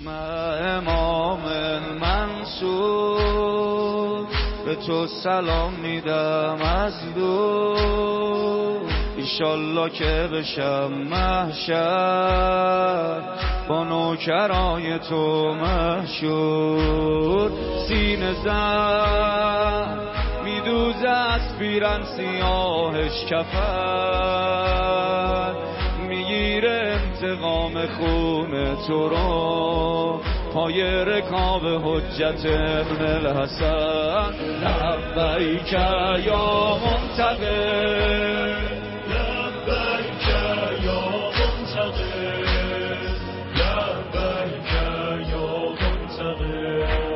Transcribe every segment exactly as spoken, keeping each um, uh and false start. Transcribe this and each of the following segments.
امام منصور به تو سلام میدم از دور، ایشالله که بشم محشر با نوکرای تو مشهور. سینه زن میدوزه از پیرن سیاهش کفر، میگیره انتقام خون تو رو پای رکاب حجت ابن الحسن. لبیک یا منتقم، لبیک یا منتقم، لبیک یا منتقم.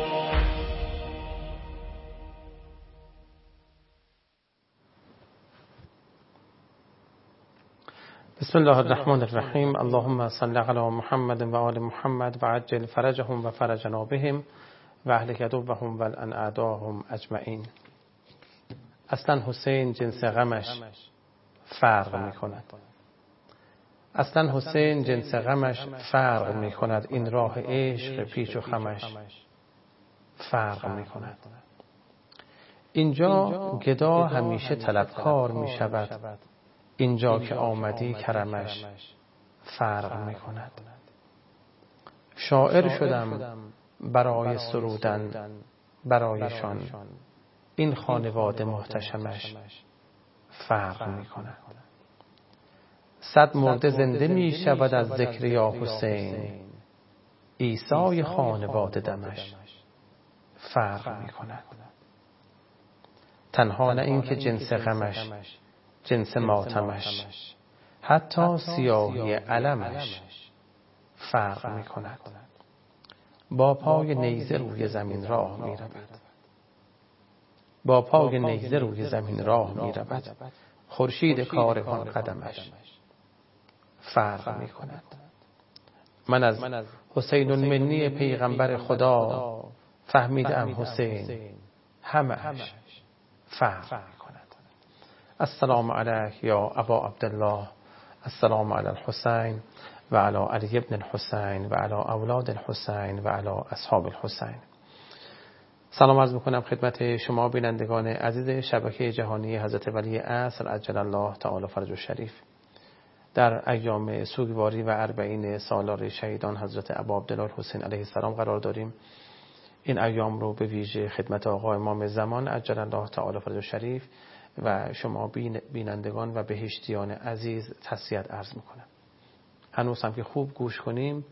بسم الله الرحمن الرحیم. اللهم صل علی محمد و آل محمد و عجل فرجهم و فرجنا بهم و اهلک عدوهم و الان اعداهم اجمعین. اصلا حسین جنس غمش فرق می کند. اصلا حسین جنس غمش فرق می کند. این راه عشق پیچ و خمش فرق می کند. اینجا گدا همیشه طلبکار می شود، اینجا که آمدی کرمش فرق می کند. شاعر شدم برای سرودن برایشان، این خانواده محتشمش فرق می کند. صد مرده زنده می شود از ذکر یا حسین، عیسی خانواده دمش فرق می کند. تنها نه این که جنس غمش جنس ماتمش، حتی سیاهی علمش فرق می کند. با پای نیزه روی زمین راه می رود، با پای نیزه روی زمین راه می رود. خورشید کاروان قدمش فرق می کند. من از حسین المنی پیغمبر خدا فهمیدم حسین همه‌اش فرق می کند. السلام علیک یا ابا عبدالله، السلام علی الحسین و علی علی ابن الحسین و علی اولاد الحسین و علی اصحاب الحسین. سلام عرض میکنم خدمت شما بینندگان عزیز شبکه جهانی حضرت ولی عصر عجل الله تعالی فرجه الشریف. در ایام سوگواری و اربعین سالار شهیدان حضرت ابا عبدالله الحسین علیه السلام قرار داریم. این ایام رو به ویژه خدمت آقا امام زمان عجل الله تعالی فرجه الشریف و شما بینندگان و بهشتیان عزیز تسلیت عرض میکنم. هنوز هم که خوب گوش کنیم،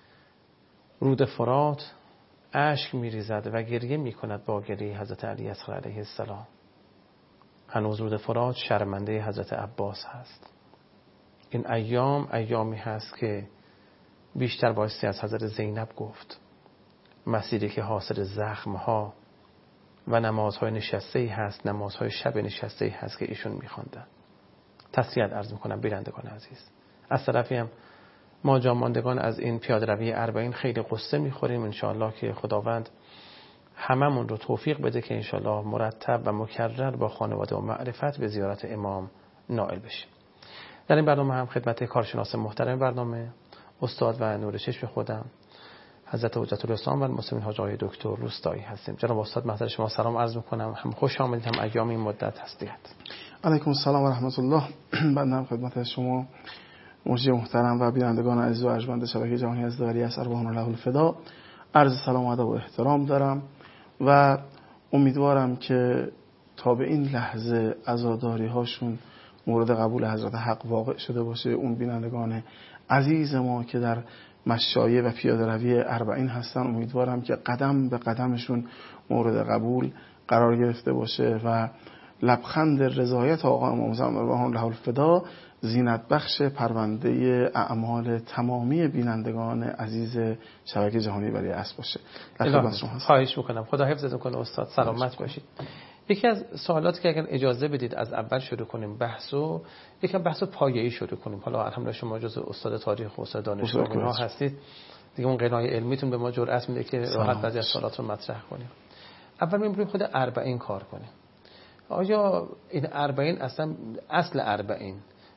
رود فرات اشک میریزد و گریه میکند با گریه حضرت علی اصغر علیه السلام. هنوز رود فرات شرمنده حضرت عباس هست. این ایام ایامی هست که بیشتر بایستی از حضرت زینب گفت. مسیری که حاصل زخمها و نمازهای نشسته‌ای هست، نمازهای شب نشسته‌ای هست که ایشون می‌خواندن. تسلیت عرض می‌کنم بینندگان عزیز. از طرفی هم ما جاماندگان از این پیاده روی اربعین خیلی قصه می‌خوریم. انشاءالله که خداوند هممون رو توفیق بده که انشاءالله مرتب و مکرر با خانواده و معرفت به زیارت امام نائل بشیم. در این برنامه هم خدمت کارشناس محترم برنامه استاد و نور چشم خودم حضرت حجت الاسلام و المسلمین حاج آقای دکتر روستایی هستیم. جناب استاد محضر شما سلام عرض میکنم. هم خوش آمدید، هم ایام این مدت تسلیت. علیکم السلام و رحمت الله. بنده خدمت شما مجری محترم و بینندگان عزیز و ارجمند شبکه جهانی حضرت ولی عصر ارواحنا له الفدا عرض سلام و ادب و احترام دارم و امیدوارم که تا به این لحظه عزاداری هاشون مورد قبول حضرت حق واقع شده باشه. اون بینندگان عزیز ما که در مشایع و پیاده روی اربعین هستن، امیدوارم که قدم به قدمشون مورد قبول قرار گرفته باشه و لبخند رضایت آقا امام زمان ارواحنا له الفدا زینت بخش پرونده اعمال تمامی بینندگان عزیز شبکه جهانی ولی عصر باشه. خواهش میکنم. خدا حفظتون کنه استاد، سلامت باشید. یکی از سوالاتی که اگر اجازه بدید از اول شروع کنیم بحثو، یکم بحثو پایه‌ای شروع کنیم. حالا الحمدلله شما جزء استاد تاریخ و استاد دانشگاه هستید دیگه، اون قنای علمیتون به ما جرأت میده که راحت بعضی از سوالات رو مطرح کنیم. اول می‌بریم خود اربعین کار کنیم. آیا این اربعین اصلا اصل اربعین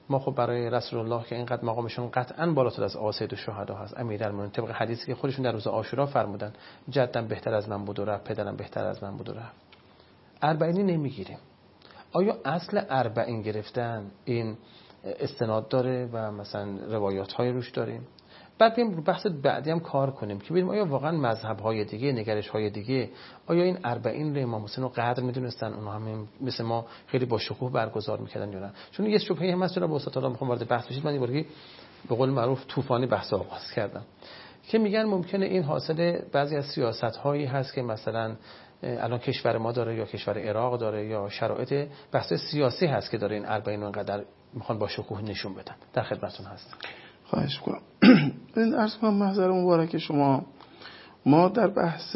ما خب برای رسول الله که اینقدر مقامشون قطعاً بالاتر از آقا سید الشهدا هست، امیرالمومنین، طبق حدیثی که خودشون در روز عاشورا فرمودن جدم بهتر از من بود و رفت، پدرم بهتر از من بود و رفت. اربعینی نمیگیریم. آیا اصل اربعین گرفتن این استناد داره و مثلا روایات های روش داریم؟ بعد بیم رو بحث بعدی هم کار کنیم که ببینیم آیا واقعا مذهب های دیگه، نگرش های دیگه، آیا این اربعین رو امام حسین رو قدر میدونستن، اونها هم مثل ما خیلی با شکوه برگزار میکردن یا نه؟ چون یه شبهه هم هست جناب استاد، حالا میخوام وارد بحث بشید، من یه باری به قول معروف طوفانی بحث آغاز کردم که میگن ممکنه این حاصل بعضی از سیاست هایی هست که مثلا الان کشور ما داره یا کشور عراق داره یا شرایط بحث سیاسی هست که داره این اربعین رو انقدر میخوان با شکوه نشون بدن. در خدمتتون هستم. خواهش می‌کنم. این عرض کنم محضر مبارک شما، ما در بحث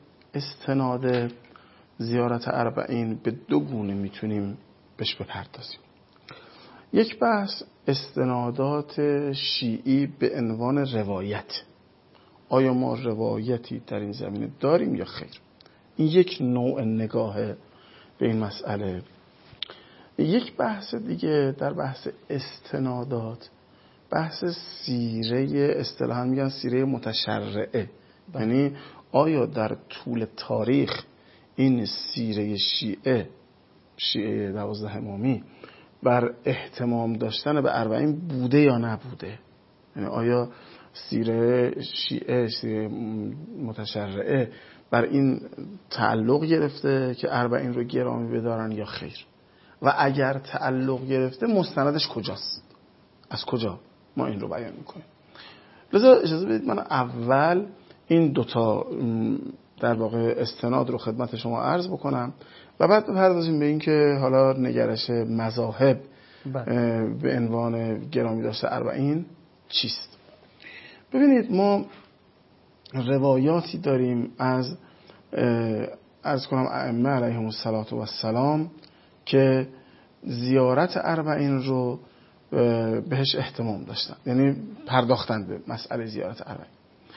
استناد زیارت اربعین به دو گونه میتونیم بهش بپردازیم. یک بحث استنادات شیعی به عنوان روایت. آیا ما روایتی در این زمینه داریم یا خیر؟ این یک نوع نگاه به این مسئله. یک بحث دیگه در بحث استنادات، بحث سیره، اصطلاحاً میگن سیره متشرعه، یعنی آیا در طول تاریخ این سیره شیعه شیعه دوازده امامی بر اهتمام داشتن به اربعین بوده یا نبوده؟ یعنی آیا سیره شیعه سیره متشرعه بر این تعلق گرفته که اربعین رو گرامی بدارن یا خیر؟ و اگر تعلق گرفته مستندش کجاست؟ از کجا ما این رو بیان میکنیم؟ لذا اجازه بدید من اول این دوتا در واقع استناد رو خدمت شما عرض بکنم و بعد بپردازیم به این که حالا نگرش مذاهب به عنوان گرامی داشته اربعین چیست. ببینید ما روایاتی داریم از عرض کنم ائمه علیهم السلام که زیارت اربعین رو بهش اهتمام داشتن، یعنی پرداختن به مسئله زیارت اربعین.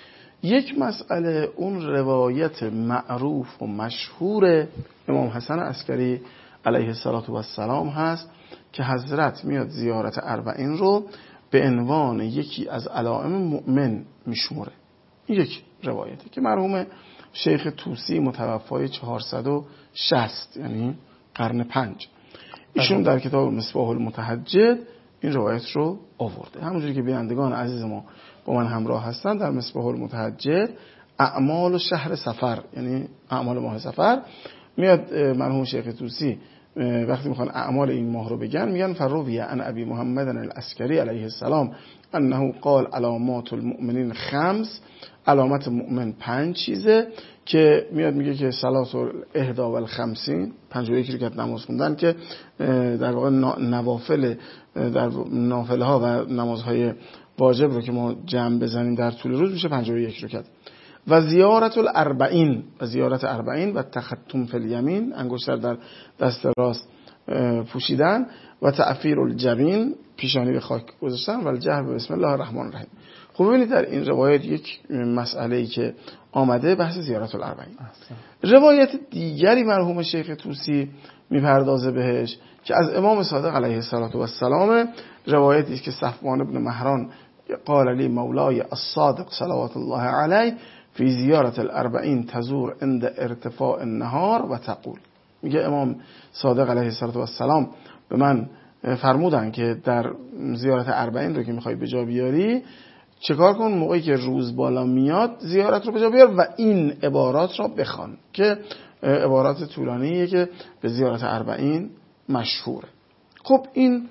یک مسئله اون روایت معروف و مشهور امام حسن عسکری علیه السلام هست که حضرت میاد زیارت اربعین رو به عنوان یکی از علائم مؤمن میشموره. این یک روایته که مرحوم شیخ طوسی متوفای چهارصد و شصت یعنی قرن پنج ایشون در کتاب مصباح المتهجد این روایت رو آورده. همونجوری که بینندگان عزیز ما با من همراه هستن، در مصباح المتهجد اعمال شهر صفر یعنی اعمال ماه صفر میاد مرحوم شیخ طوسی وقتی میخوان اعمال این ماه رو بگن میگن فروی عن ابی محمد العسکری علیه السلام انه قال علامات المؤمنین خمس، علامت مؤمن پنج چیزه که میاد میگه که صلات الاحدا و الخمسین پنجاه و یک رکعت نماز خوندن که در واقع نوافل در نافله ها و نمازهای واجب رو که ما جمع بزنیم در طول روز میشه پنجاه و یک رکعت. و زیارت الاربعین و زیارت اربعین و تختم فی الیمین، انگشتر در دست راست پوشیدن، و تعفیر الجبین، پیشانی به خاک گذاشتن، و الجهر بسم الله الرحمن الرحیم. خب ببینید در این روایت یک مسئله‌ای که آمده بحث زیارت الاربعین. روایت دیگری مرحوم شیخ طوسی میپردازه بهش که از امام صادق علیه السلام، روایتی است که صفوان بن مهران قال لی مولای الصادق صلوات الله علیه فی زیارت الاربعین تزور عند ارتفاع النهار و تقول. میگه امام صادق علیه السلام به من فرمودن که در زیارت اربعین رو که میخوای به جا بیاری چه کار کن؟ موقعی که روز بالا میاد زیارت رو به جا بیار و این عبارات را بخوان که عبارات طولانیه که به زیارت اربعین مشهوره. خب این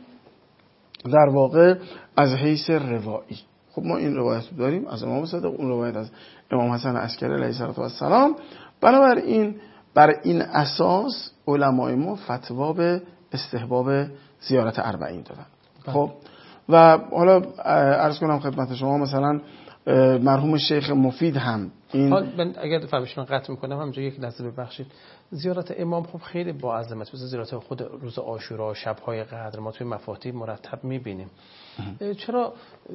در واقع از حیث روایی. خب ما این روایت رو داریم از امام صادق، اون روایت از امام حسن عسکری علیه السلام. بنابراین بر این اساس علمای ما فتوا به استحباب زیارت اربعین دادن. خب و حالا عرض کنم خدمت شما مثلا مرحوم شیخ مفید هم این من اگر فرمایشتون قطع میکنم همونجا یک لحظه ببخشید. زیارت امام خب خیلی با عظمت، مثل زیارت خود روز عاشورا، شب‌های قدر ما توی مفاتیح مرتب میبینیم. چرا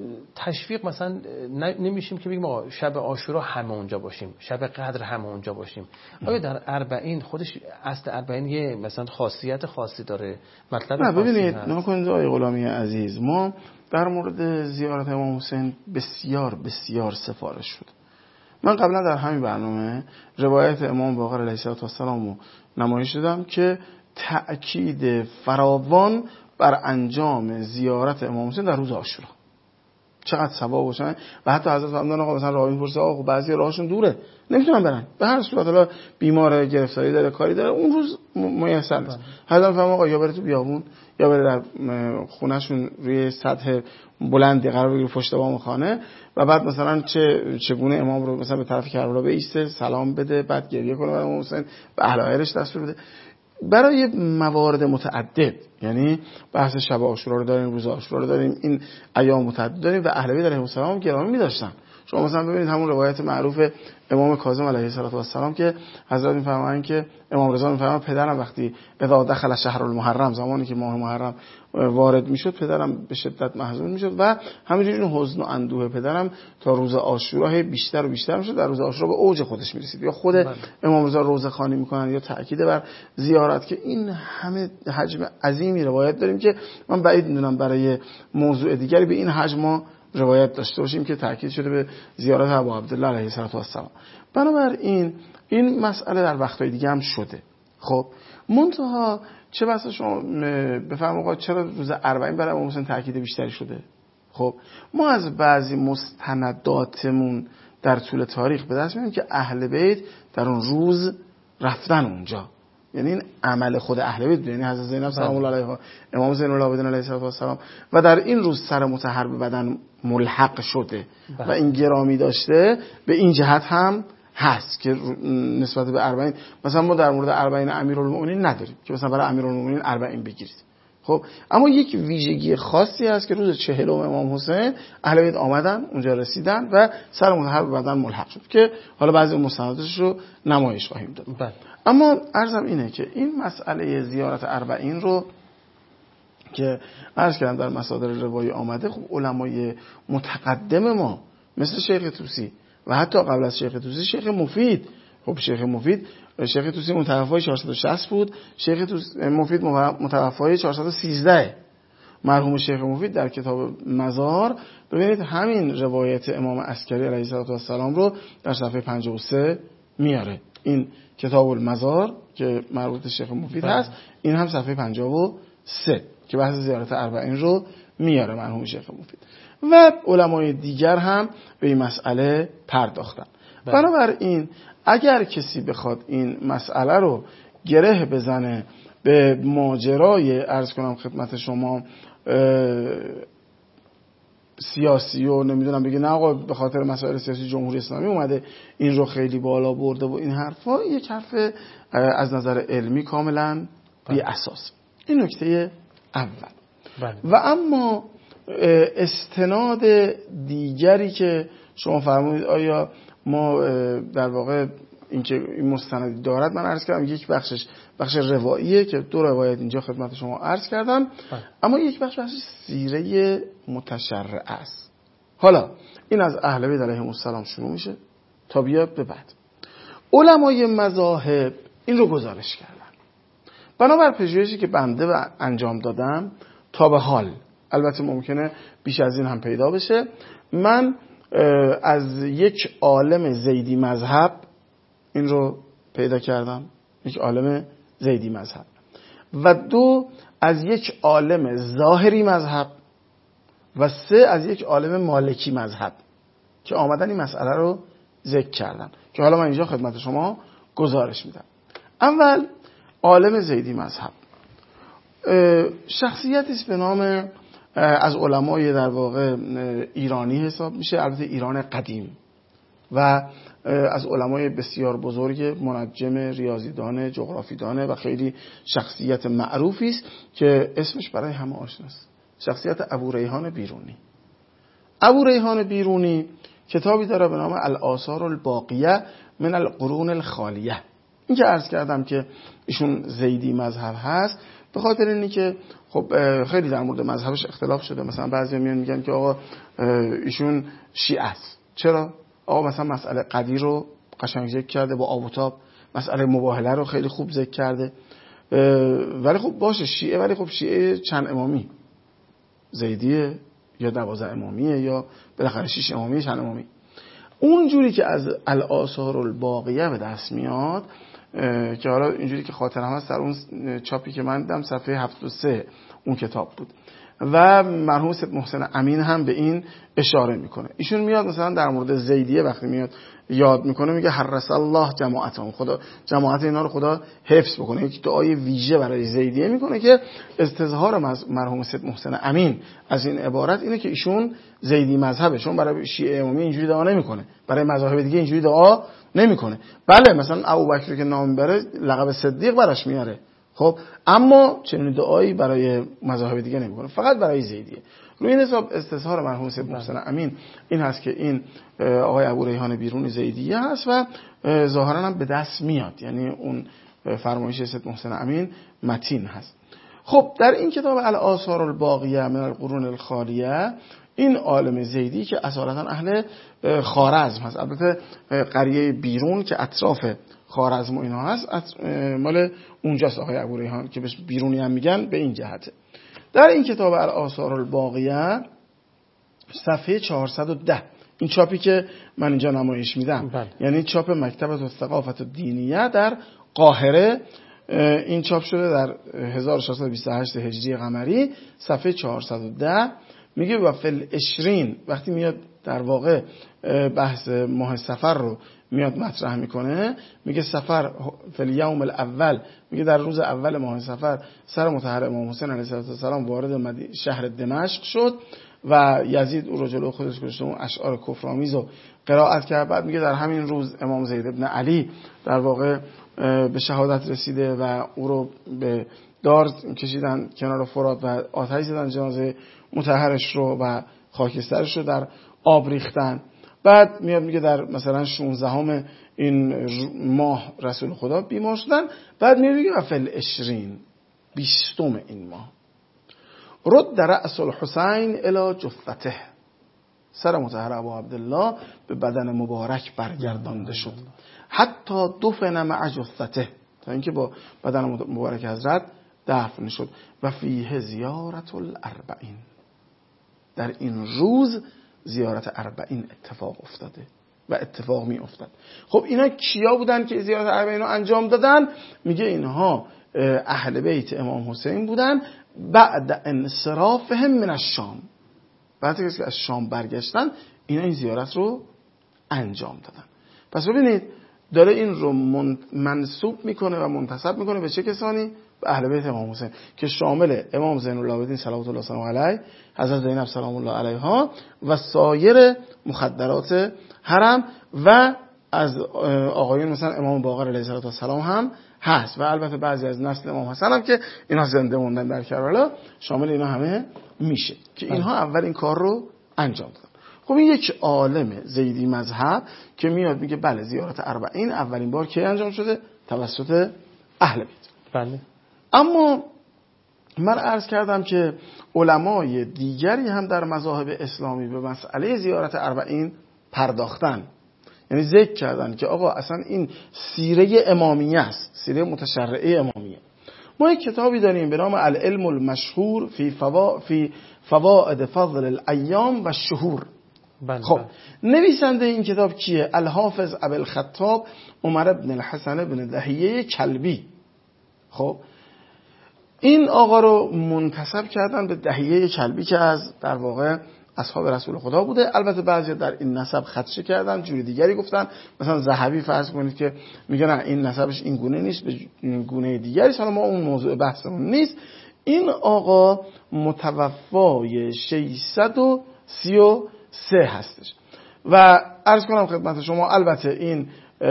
تشویق مثلا نمیشیم که بگیم آقا شب عاشورا همه اونجا باشیم، شب قدر همه اونجا باشیم؟ آیا در اربعین خودش اصل اربعین یه مثلا خاصیت خاصی داره، مطلب نه خاصی ببینید هست؟ نکنید آقای غلامی عزیز، ما در مورد زیارت امام حسین بسیار بسیار سفارش شد. من قبلا در همین برنامه روایت امام باقر علیه السلام رو نمایش دادم که تأکید فراوان بر انجام زیارت امام حسین در روز عاشورا چقدر ثواب باشن. و حتی حضرت فرمودن آقا مثلا راهی میپرسه آقا بعضی راهشون دوره نمیتونن برن، به هر صورت حالا بیماره، گرفتاری داره، کاری داره، اون روز میسر نیست. حضرت فرمودن آقا یا بره تو بیابون یا بره در خونهشون روی سطح بلندی قرار بگیره پشت بام خانه و بعد مثلا چه چگونه امام رو مثلا به طرف کربلا بایسته، سلام بده، بعد گریه کنه برای امام حسین، به اهل عایلش دستور بده. برای موارد متعدد، یعنی بحث شب عاشورا رو داریم، روز عاشورا رو داریم، این ایام متعدد داریم و اهل بیت علیهم السلام گرامی می‌داشتن. شما مثلا ببینید همون روایت معروف امام کاظم علیه السلام که حضرت می‌فرمایند که امام رضا می‌فرمایند پدرم وقتی اذا دخل شهر المحرم، زمانی که ماه محرم وارد میشد، پدرم به شدت محزون میشد و همینجوری اون حزن و اندوه پدرم تا روز عاشورا بیشتر و بیشتر میشد، در روز عاشورا به اوج خودش میرسید. یا خود بله. امام رضا روزخوانی میکنن یا تاکید بر زیارت که این همه حجم عظیمی روایت داریم که من بعید میدونم برای موضوع دیگری به این حجم ما روایت داشته باشیم که تاکید شده به زیارت ابو عبدالله علیه السلام. بنابراین این مسئله در وقتهای دیگه هم شده. خب منتها چه بسا شما بفرمایید چرا روز اربعین برای امام حسین تاکید بیشتری شده؟ خب ما از بعضی مستنداتمون در طول تاریخ به دست میاریم که اهل بیت در اون روز رفتن اونجا، یعنی این عمل خود اهل بیت، یعنی حضرت زینب سلام الله علیها، امام زین العابدین علیه السلام و در این روز سر مطهر به بدن ملحق شده و این گرامی داشته. به این جهت هم هست که نسبت به اربعین مثلا ما در مورد اربعین امیرالمومنین نداریم که مثلا برای امیرالمومنین اربعین بگیرید. خب اما یک ویژگی خاصی هست که روز چهلم امام حسین اهل بیت آمدن اونجا رسیدن و سر مطهر به بدن ملحق شد که حالا بعضی مستنداتش رو نمایش خواهیم داد. بله. اما عرضم اینه که این مسئله زیارت اربعین رو که عرض کردم در مصادر روایی آمده، خب علمای متقدم ما مثل شیخ طوسی و حتی قبل از شیخ طوسی شیخ مفید، خب شیخ مفید شیخ طوسی متوفای چهارصد و شصت بود، شیخ مفید متوفای چهارصد و سیزده. مرحوم شیخ مفید در کتاب مزار ببینید همین روایت امام عسکری علیه السلام رو در صفحه پنجاه و سه میاره. این کتاب المزار که مربوط به شیخ مفید هست، این هم صفحه پنجاه و سه که بحث زیارت اربعین رو میاره مرحوم شیخ مفید و علمای دیگر هم به این مسئله پرداختن. بنابراین اگر کسی بخواد این مسئله رو گره بزنه به ماجرای عرض کنم خدمت شما سیاسی و نمیدونم بگه نه آقا به خاطر مسائل سیاسی جمهوری اسلامی اومده این رو خیلی بالا برده و این حرفا، یک حرف از نظر علمی کاملا بی اساس. این نکته اول. بله. و اما استناد دیگری که شما فرمودید آیا ما در واقع اینکه این مستندی دارد، من عرض کردم یک بخشش بخش رواییه که دو روایت اینجا خدمت شما عرض کردم. بله. اما یک بخش بخش سیره متشرع است. حالا این از اهل بیت علیهم السلام شروع میشه تا بیاد به بعد. علمای مذاهب این رو گزارش کردن. بنابر پژوهشی که بنده و انجام دادم تا به حال، البته ممکنه بیش از این هم پیدا بشه، من از یک عالم زیدی مذهب این رو پیدا کردم، یک عالم زیدی مذهب، و دو از یک عالم ظاهری مذهب، و سه از یک عالم مالکی مذهب که آمدن این مسئله رو ذکر کردن که حالا من اینجا خدمت شما گزارش میدم. اول عالم زیدی مذهب شخصیتی است به نام از علمای در واقع ایرانی حساب میشه، البته ایران قدیم، و از علمای بسیار بزرگ، منجم، ریاضیدان، جغرافیدانه و خیلی شخصیت معروفی است که اسمش برای همه آشناست. شخصیت ابو ریحان بیرونی. ابو ریحان بیرونی کتابی داره به نام الآثار الباقیه من القرون الخالیه. این که عرض کردم که ایشون زیدی مذهب هست به خاطر اینی که خب خیلی در مورد مذهبش اختلاف شده. مثلا بعضی میان میگن که آقا ایشون شیعه است. چرا؟ آقا مثلا مسئله قدیر رو قشنگ ذکر کرده با آب و تاب، مسئله مباهله رو خیلی خوب ذکر کرده. ولی خب باشه شیعه، ولی خب شیعه چند امامی، زیدیه یا دوازده امامیه یا بالاخره شش امامیه چند امامی. اون جوری که از الآثار الباقیه به دست میاد که حالا اینجوری که خاطرم هست در اون چاپی که من دیدم صفحه هفتاد و سه اون کتاب بود و مرحوم سید محسن امین هم به این اشاره میکنه. ایشون میاد مثلا در مورد زیدیه وقتی میاد یاد میکنه میگه حرس الله جماعتهم، خدا جماعت اینا رو خدا حفظ بکنه. یک دعای ویژه برای زیدیه میکنه که استظهار مرحوم سید محسن امین از این عبارت اینه که ایشون زیدی مذهبشون برای شیعه امامی اینجوری دعا نمیکنه، برای مذاهب دیگه اینجوری دعا نمیکنه. بله مثلا ابوبکر که نام میبره لقب صدیق براش میاره، خب اما چنین دعایی برای مذاهب دیگه نمیکنه، فقط برای زیدیه. روی این حساب استظهار مرحوم سید محسن امین این هست که این آقای ابو ریحان بیرونی زیدیه هست و ظاهرا هم به دست میاد، یعنی اون فرمایش سید محسن امین متین هست. خب در این کتاب الآثار الباقیه من القرون الخالیه این عالم زیدی که اصالتا اهل خوارزم هست، البته قریه بیرون که اطراف خوارزم و اینا هست مال اونجاست آقای ابو ریحان که بهش بیرونی هم میگن، به این جهته. در این کتاب الآثار الباقیه صفحه چهارصد و ده این چاپی که من اینجا نمایش میدم بله. یعنی چاپ مکتبه الثقافت الدینیه در قاهره، این چاپ شده در هزار و ششصد و بیست و هشت هجری قمری صفحه چهارصد و ده میگه و فل عشرین وقتی میاد در واقع بحث ماه صفر رو میاد مطرح میکنه، میگه سفر فل یوم الاول، میگه در روز اول ماه صفر سر مطهر امام حسین علیه السلام وارد شهر دمشق شد و یزید او رو جلو خودش کشت، اون اشعار کفرآمیز رو قرائت کرد. بعد میگه در همین روز امام زید ابن علی در واقع به شهادت رسیده و او رو به دار کشیدن کنار فرات و آتش زدن جنازه مطهرش رو و خاکسترش رو در آب ریختن. بعد میاد میگه در مثلا شانزدهم این ماه رسول خدا بیمار شدن. بعد میاد میگه فل عشرین بیستم این ماه رد رأس الحسین الی جثته، سر مطهر ابا عبدالله به بدن مبارک برگردانده شد حتی دفن مع جثته، تا اینکه با بدن مبارک حضرت دفن شد. و فیه زیارت الاربعین، در این روز زیارت اربعین اتفاق افتاده و اتفاق می افتاد. خب اینا کیا بودن که زیارت اربعین رو انجام دادن؟ میگه اینها اهل بیت امام حسین بودن بعد انصرافهم من الشام، بعد که از شام برگشتن اینا این زیارت رو انجام دادن. پس ببینید داره این رو منسوب میکنه و منتسب میکنه به چه کسانی؟ به اهل بیت امام حسین که شامل امام زین العابدین صلوات الله سلام علیه، حضرت زینب سلام الله علیها و سایر مخدرات حرم و از آقایون مثلا امام باقر علیه السلام هم هست و البته بعضی از نسل امام حسن هم که اینا زنده موندن در کربلا شامل اینا همه میشه که اینها اول این کار رو انجام دادن. خب این یک عالم زیدی مذهب که میاد میگه بله زیارت اربعین اولین بار کی انجام شده؟ توسط اهل بیت. بله. اما من عرض کردم که علمای دیگری هم در مذاهب اسلامی به مسئله زیارت اربعین پرداختن، یعنی ذکر کردن که آقا اصلا این سیره امامیه است، سیره متشرعه امامیه. ما یک کتابی داریم به نام العلم المشهور فی فوا فی فوائد فضل الایام و الشهور. خب نویسنده این کتاب کیه؟ الحافظ ابوالخطاب عمر بن الحسن بن دهیه کلبی. خب این آقا رو منتسب کردن به دهیه کلبی که از در واقع اصحاب رسول خدا بوده. البته بعضی در این نسب خدشه کردن، جوری دیگری گفتن. مثلا ذهبی فرض کنید که میگه نه این نسبش این گونه نیست، به گونه دیگری. حالا ما اون موضوع بحثمون نیست. این آقا متوفای ششصد و سی و سه هستش و عرض کنم خدمت شما البته این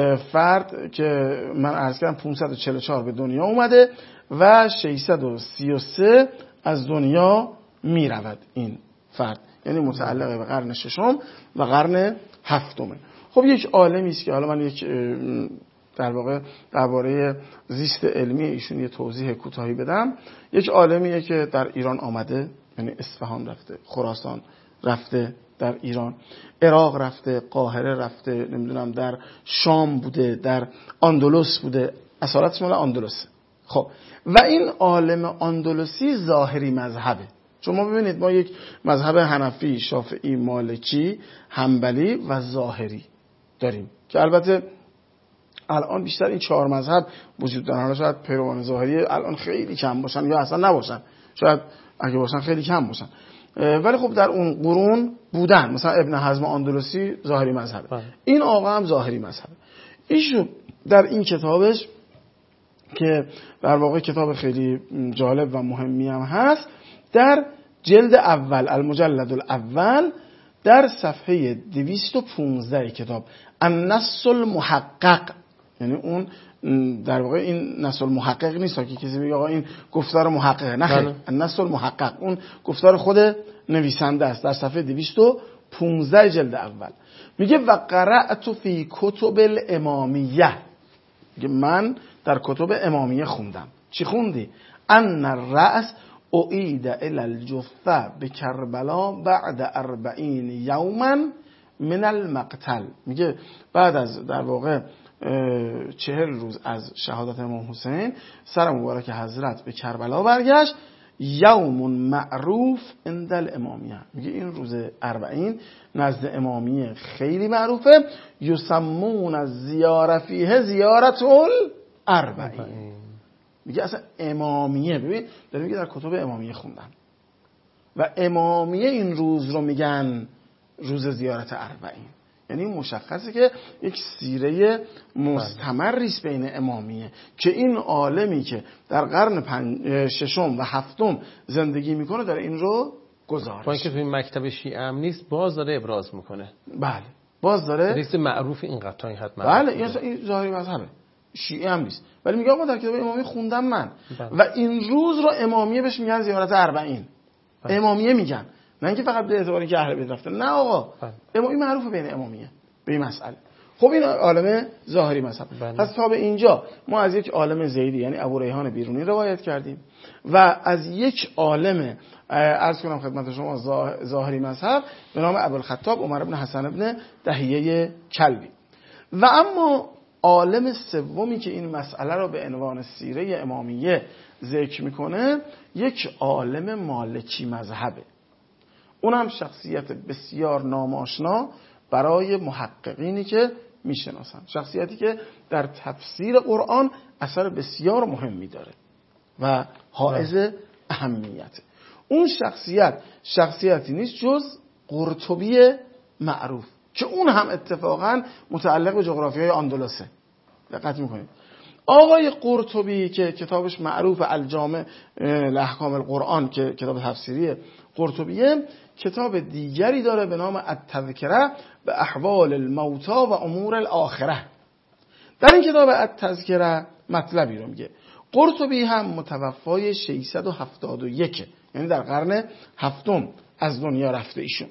فرد که من عرض کردم پانصد و چهل و چهار به دنیا اومده و ششصد و سی و سه از دنیا می رود این فرد، یعنی متعلق به قرن ششم و قرن هفتمه. خب یک عالمی است که حالا من یک در واقع درباره زیست علمی ایشون یه توضیح کوتاهی بدم. یک عالمیه که در ایران آمده، یعنی اصفهان رفته، خراسان رفته، در ایران عراق رفته، قاهره رفته، نمیدونم در شام بوده، در اندلس بوده، اصالتش مال اندلسه. خب و این عالم اندلسی ظاهری مذهبه. شما ببینید ما یک مذهب حنفی، شافعی، مالکی، حنبلی و ظاهری داریم که البته الان بیشتر این چهار مذهب وجود دارن. حالا شاید پیروان ظاهری الان خیلی کم باشن یا اصلا نباشن، شاید اگه باشن خیلی کم باشن، ولی خب در اون قرون بودن. مثلا ابن حزم اندلسی ظاهری مذهبه، این آقا هم ظاهری مذهبه. ایشون در این کتابش که در واقع کتاب خیلی جالب و مهمی هم هست، در جلد اول المجلد الاول در صفحه دویست و پانزده کتاب النص المحقق، یعنی اون در واقع این نص المحقق نیست که کسی بگه آقا این گفتار محققه، نه خیلی النص المحقق اون گفتار خود نویسنده است. در صفحه دویست و پانزده جلد اول میگه و قرأت فی کتب الامامیه، میگه من در کتب امامیه خوندم. چی خوندی؟ ان الرأس اعید الى الجثه بکربلا بعد اربعین یوما من المقتل. میگه بعد از در واقع چهل روز از شهادت امام حسین سر مبارک حضرت به کربلا برگشت. یوم معروف عند الامامیه، میگه این روز اربعین نزد امامیه خیلی معروفه. یسمون از زیاره فیه زیارت الاربعین. میگه اصلا امامیه، ببین داره میگه در کتب امامیه خوندم و امامیه این روز رو میگن روز زیارت اربعین. یعنی مشخصه که یک سیره مستمریست بین امامیه که این عالمی که در قرن پنج، ششم و هفتم زندگی میکنه داره این رو گزارش. با اینکه توی مکتب شیعه هم نیست باز داره ابراز میکنه. بله باز داره لیست معروف این قطعا این حد معروف. بله این ظاهری مذهبه، شیعه هم نیست، ولی میگه آقا در کتاب امامیه خوندم من. بله. و این روز رو امامیه بهش میگن زیارت اربعین. بله. امامیه میگن، نه اینکه فقط به اعتبار اینکه اهل بیت رفتن، نه آقا امامی معروفه بین امامیه به این مسئله. خب این عالم ظاهری مذهب. پس تا به اینجا ما از یک عالم زیدی یعنی ابو ریحان بیرونی روایت کردیم و از یک عالم عرض کنم خدمت شما ظاهری مذهب به نام ابوالخطاب عمر بن حسن بن دهیه کلبی. و اما عالم سومی که این مسئله رو به عنوان سیره امامیه ذکر میکنه یک عالم مالکی مذهبه. اونم شخصیت بسیار ناماشنا برای محققینی که میشناسن، شخصیتی که در تفسیر قرآن اثر بسیار مهمی داره و حائز اهمیته. اون شخصیت شخصیتی نیست جز قرطبی معروف که اون هم اتفاقا متعلق به جغرافیای اندلسه. دقت میکنید آقای قرطبی که کتابش معروف الجامع لاحکام القرآن که کتاب تفسیری قرطبیه، کتاب دیگری داره به نام التذکره به احوال الموتی و امور الاخره. در این کتاب التذکره مطلبی رو میگه. قرطبی هم متوفای ششصد و هفتاد و یک، یعنی در قرن هفتم از دنیا رفته ایشون.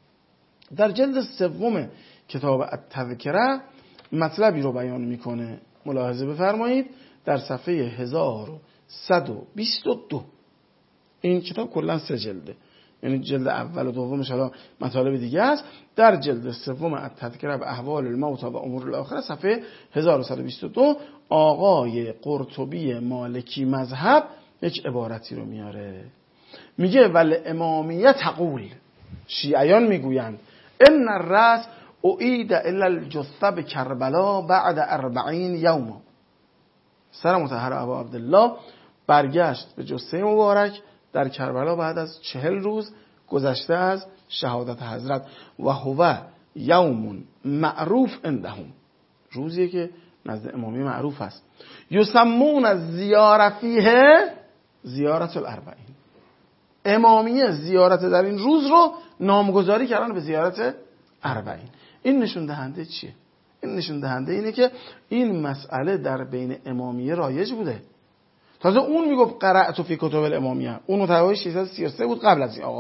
در جلد سوم کتاب التذکره مطلبی رو بیان میکنه، ملاحظه بفرمایید در صفحه هزار و صد و بیست و دو. این کتاب کلا سه جلده، یعنی جلد اول و دومش حالا مطالب دیگه است. در جلد سوم التذکره به احوال الموتی و امور الاخره صفحه هزار و صد و بیست و دو آقای قرطبی مالکی مذهب یک عبارتی رو میاره، میگه ول امامیه تقول، شیعیان میگویند ان الرأس اعید الی الجثه بکربلا بعد اربعین یوما، سر مطهر ابا عبدالله برگشت به جثه مبارک در کربلا بعد از چهل روز گذشته از شهادت حضرت و هو یوم معروف عندهم، روزیه که نزد امامی معروف است. یسمون از زیاره فیه زیارت الاربعین، امامیه زیارت در این روز رو نامگذاری کردن به زیارت اربعین. این نشون دهنده چیه؟ این نشون دهنده اینه که این مسئله در بین امامیه رایج بوده. تازه اون میگفت قرأت فی کتب الامامیه، اون متوفی ششصد و سی و سه بود، قبل از این آقا بود.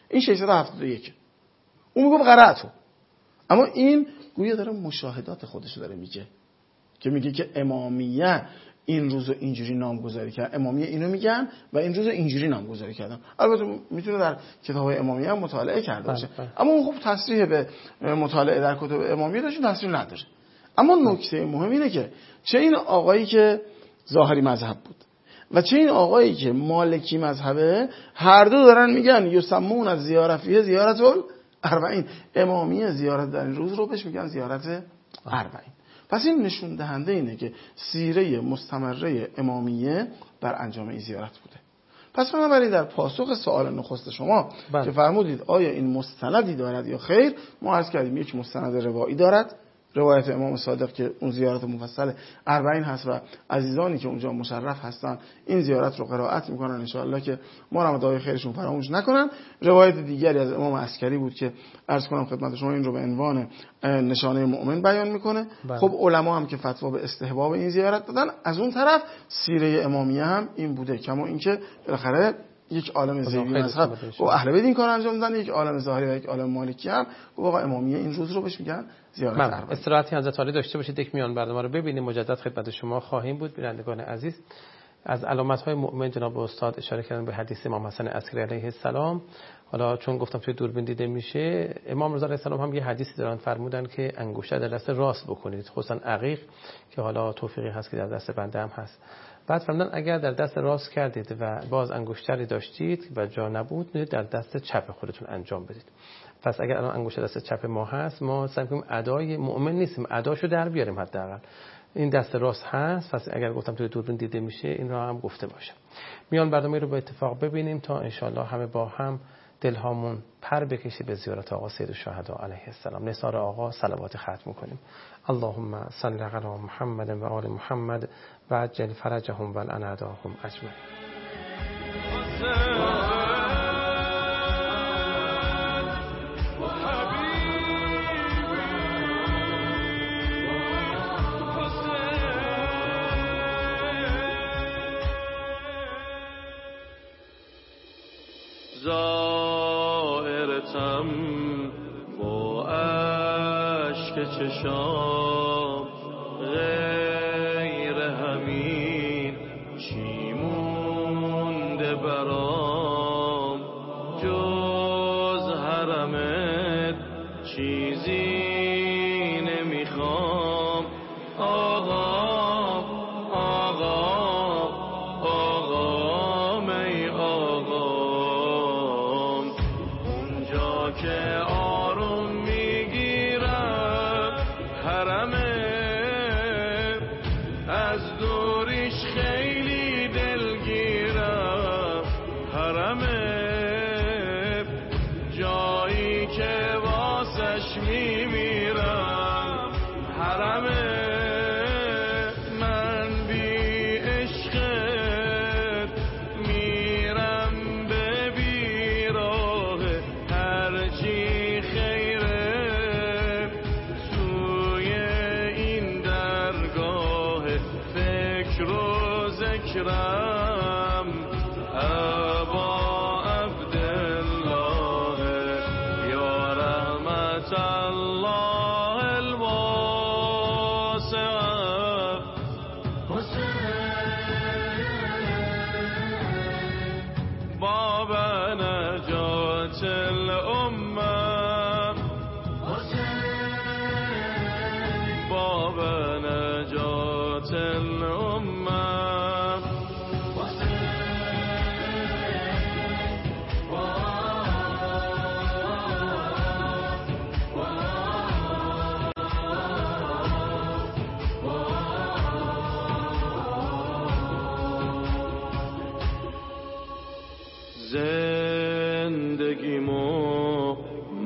این ششصد و هفتاد و یک. اون میگه قرأتو. اما این گویا داره مشاهدات خودشو داره میگه که میگه که امامیه این روزو اینجوری نامگذاری کرد، امامیه اینو میگن و این روزو اینجوری نامگذاری کردن. البته میتونه در کتاب‌های امامیه هم مطالعه کرده باشه، اما اون خب تصریح به مطالعه در کتب امامیه داشت، تصریح نداره. اما نکته مهم اینه که چه این آقایی که ظاهری مذهب بود و چه این آقایی که مالکی مذهبه، هر دو دارن میگن یسمون از زیارت فیه زیارت الاربعین، امامیه زیارت در این روز رو بهش میگن زیارت اربعین. پس این نشون دهنده اینه که سیره مستمره امامیه بر انجام این زیارت بوده. پس بنابراین در پاسخ سوال نخست شما بله. که فرمودید آیا این مستندی دارد یا خیر، ما عرض کردیم یک مستند روایی دارد، روایت امام صادق که اون زیارت مفصل اربعین هست و عزیزانی که اونجا مشرف هستن این زیارت رو قرائت میکنن ان شاء الله که ما رمضان خیرشون فراموش نکنن. روایت دیگری از امام عسکری بود که عرض کنم خدمت شما این رو به عنوان نشانه مؤمن بیان میکنه. بله. خب علما هم که فتوا به استحباب این زیارت دادن. از اون طرف سیره امامیه هم این بوده، کما اینکه بالاخره یک عالم زیدی مذهب و اهل بیت این کار انجام دادن، یک عالم ظاهری و یک عالم مالکی هم گفت آقا امامیه این روز رو بهش میگن زیارت اربعین. استراحتی حضرت عالی داشته باشید، یک میان برنامه رو ببینیم. مجدد خدمت شما خواهیم بود. بینندگان عزیز، از علامت‌های مؤمن جناب استاد اشاره کردن به حدیث امام حسن عسکری علیه السلام. حالا چون گفتم توی دوربین دیده میشه، امام رضا علیه السلام هم یه حدیثی دارن فرمودن که انگشتر در دست راست بکنید، خصوصا عقیق که حالا توفیقی هست که در دست بنده هم هست. بعد فرمودن اگر در دست راست کردید و باز انگشتری داشتید و جا نبود، میتونید در دست چپ خودتون انجام بدید. پس اگر الان انگشت دست چپ ما هست، ما سعی کنیم ادای مؤمن نیستیم، اداشو در بیاریم حداقل. این دست راست هست، پس اگر گفتم توی دوربین دیده میشه این را هم گفته باشم. میان برنامه رو با اتفاق ببینیم تا انشالله همه با هم دلهامون پر بکشه به زیارت آقا سید الشهدا علیه السلام. نثار آقا صلوات ختم کنیم. اللهم صل علی محمد و آل محمد و عجل فرجهم و الانعداهم اجمعین. زائرتم با عشق چشام، غیر همین چی مونده برام، جز حرمت چیزی نمیخوام. آقا آقا آقا می آقام، اونجا که آروم میگیرم حرمه، از دوریش خیلی دلگیرم حرمه، جایی که واسش میمیرم حرمه. من بی عشقت میرم به بیراه، هرچی خیره توی این درگاه، فکر و ذکرم ابا عبدالله، یا رحمت الله الواسع. باب نجات الامه، باب نجات الامه. زندگیمو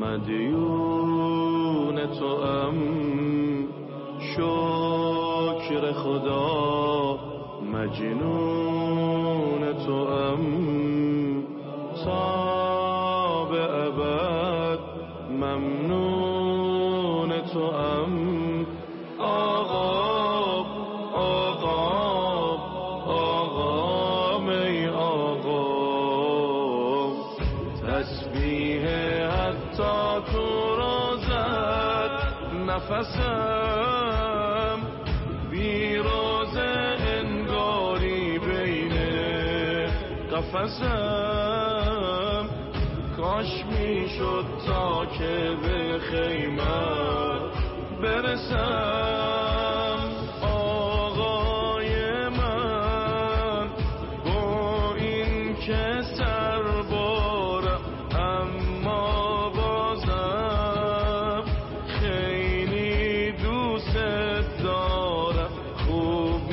مدیون تو ام، شکر خدا مجنون تو ام، تا به ابد ممنون تو ام. آقا آقا آقا می آقا، تسبیح بیراز انگاری بین قفسم، کاش میشد تا که به خیمه برسم. آقای من با این که سربارم، اما بازم خیلی دوست دارم. خوب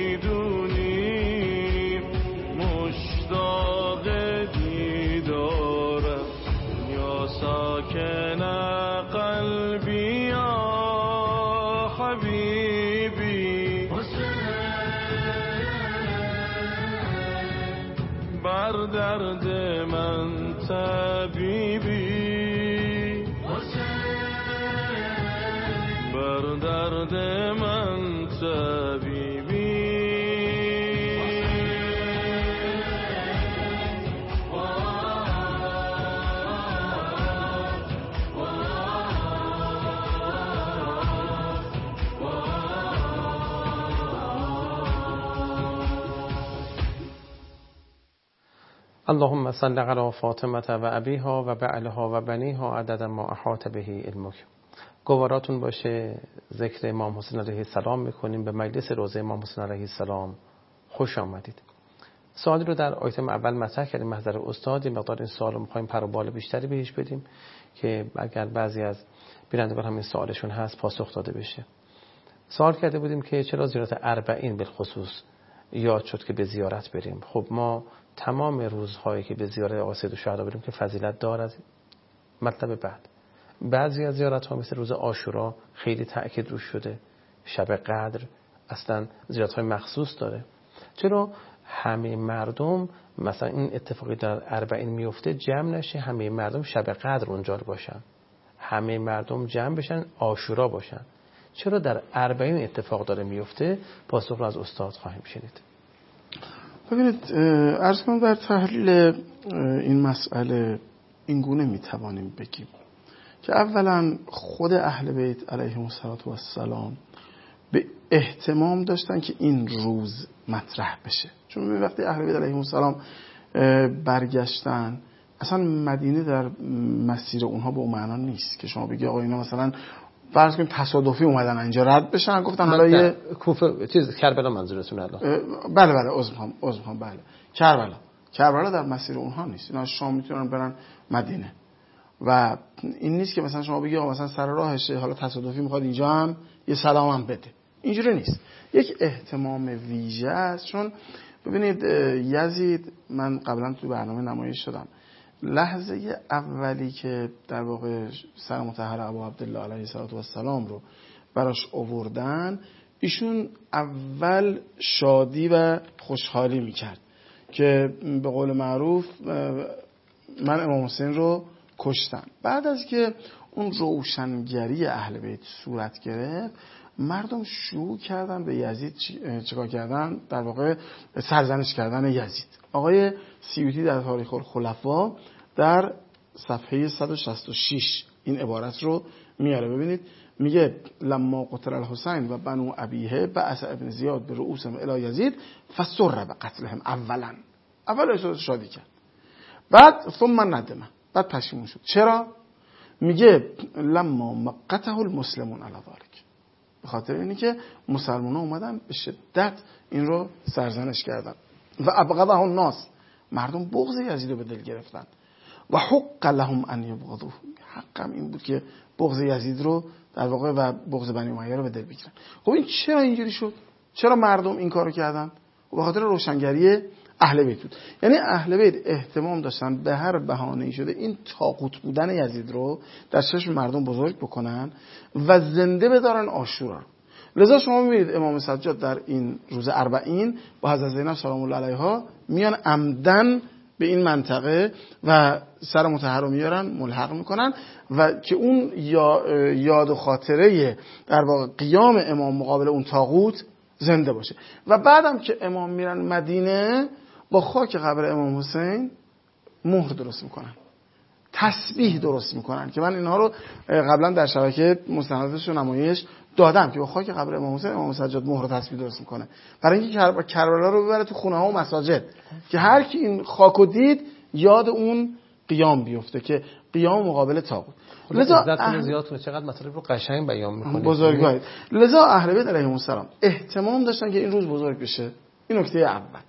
میدونی مشتاق دیدارم، یا ساکن قلبی یا حبیبی. بر درد من طبیبی، بر درد من طبیبی. اللهم صل علی فاطمه و ابیها و بعلها و بنیها عدد ما احاط به علمک. گواراتون باشه، ذکر امام حسین علیه السلام میکنیم. به مجلس روضه امام حسین علیه السلام خوش آمدید. سوالی رو در آیتم اول مطرح کردیم محضر استاد. این مقدار این سوال رو میخوایم پر و بال بیشتری بهش بدیم که اگر بعضی از بینندگان همین سوالشون هست پاسخ داده بشه. سوال کرده بودیم که چرا زیارت اربعین بالخصوص یاد شد که به زیارت بریم. خب ما تمام روزهایی که به زیارت آقا سیدالشهدا بریم که فضیلت دارد. مطلب بعد بعضی از زیارت ها مثل روز عاشورا خیلی تأکید روش شده، شب قدر اصلا زیارت های مخصوص داره. چرا همه مردم مثلا این اتفاقی در اربعین میفته جمع نشه، همه مردم شب قدر اونجا باشن، همه مردم جمع بشن عاشورا باشن؟ چرا در اربعین اتفاق داره میفته؟ پاسخ رو از استاد خواهیم شنید. ببینید، عرض کنم در تحلیل این مسئله این گونه میتوانیم بگیم که اولا خود اهل بیت علیهم السلام به اهتمام داشتن که این روز مطرح بشه. چون وقتی اهل بیت علیهم السلام برگشتن، اصلا مدینه در مسیر اونها به اون معنا نیست که شما بگی آقا اینا مثلا فرض کنیم تصادفی اومدن اینجا رد بشن، گفتن حالا یه کوفه چیز کربلا منظورتون الان؟ بله بله عذر میخوام عذر میخوام بله کربلا کربلا در مسیر اونها نیست. اینا شام میتونن برن مدینه و این نیست که مثلا شما بگی آقا مثلا سر راهشه حالا تصادفی میخواد اینجا هم یه سلام هم بده. اینجوری نیست. یک اهتمام ویژه است. چون ببینید یزید، من قبلا تو برنامه نمایش شدم، لحظه اولی که در واقع سر مطهر ابو عبدالله علیه السلام رو براش آوردن، ایشون اول شادی و خوشحالی میکرد که به قول معروف من امام حسین رو کشتن. بعد از که اون روشنگری اهل بیت صورت گرفت، مردم شروع کردن به یزید چیکار کردن؟ در واقع سرزنش کردن یزید. آقای سیوطی در تاریخ الخلفا در صفحه صد و شصت و شش این عبارت رو میاره. ببینید میگه لما قتل الحسین و بنو ابیه بعث ابن زیاد به رؤوسهم الی یزید فسر بقتلهم. اولا اول احساس شادی کرد، بعد ثم ندمه، بعد پشیمون شد. چرا؟ میگه لما مقته المسلمون علی ذلک، به خاطر اینی که مسلمان‌ها اومدن به شدت این رو سرزنش کردن. و ابغضه الناس، مردم بغض یزید رو به دل گرفتن. و حق لهم ان یبغضوه، حقم این بود که بغض یزید رو در واقع و بغض بنی امیه رو به دل بگیرن. خب این چرا اینجوری شد؟ چرا مردم این کارو کردن؟ به خاطر روشنگری اهل بیت بود. یعنی اهل بیت اهتمام داشتن به هر بهانه‌ای شده این طاغوت بودن یزید رو در چشم مردم بزرگ بکنن و زنده بدارن عاشورا رو. لذا شما می‌بینید امام سجاد در این روز اربعین با حضرت زینب سلام الله علیها میان عمدن به این منطقه و سر مطهر رو میارن ملحق میکنن و که اون یاد و خاطره در واقع قیام امام مقابل اون طاغوت زنده باشه. و بعدم که امام میرن مدینه با خاک قبر امام حسین مهر درست میکنن، تسبیح درست میکنن که من اینها رو قبلا در شبکه مستنداتش رو نمایش دادم که با خاک قبر امام حسین امام سجاد مهر تسبیح درست میکنه، برای اینکه کربلا رو ببره تو خونه ها و مساجد که هر کی این خاکو دید یاد اون قیام بیفته که قیام مقابل طاغوت. لذا اهل زیاد چقدر مطلب رو قشنگ بیان میکنه. بزرگواری. لذا اهل بیت علیهم السلام اهتمام داشتن که این روز بزرگ بشه. این نکته اول.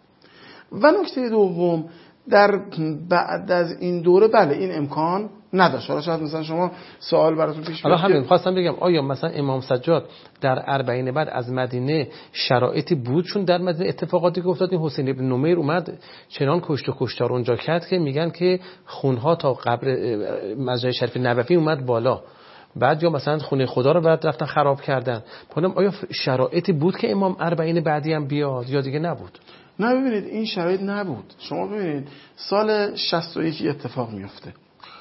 و نکته دوم، در بعد از این دوره بله این امکان نداشت. حالا شاید مثلا شما سوال براتون پیش بیاد. حالا همین خواستم بگم آیا مثلا امام سجاد در اربعین بعد از مدینه شرایطی بود، چون در مدینه اتفاقاتی که افتاد، این حسین ابن نمیر اومد چنان کشت و کشتار اونجا کرد که میگن که خونها تا قبر مسجد شریف نبوی اومد بالا، بعد یا مثلا خونه خدا رو بعد رفتن خراب کردن. پس آیا شرایطی بود که امام اربعین بعدی هم بیاد یا دیگه نبود؟ نه ببینید این شرایط نبود. شما ببینید سال شصت و یک اتفاق میفته،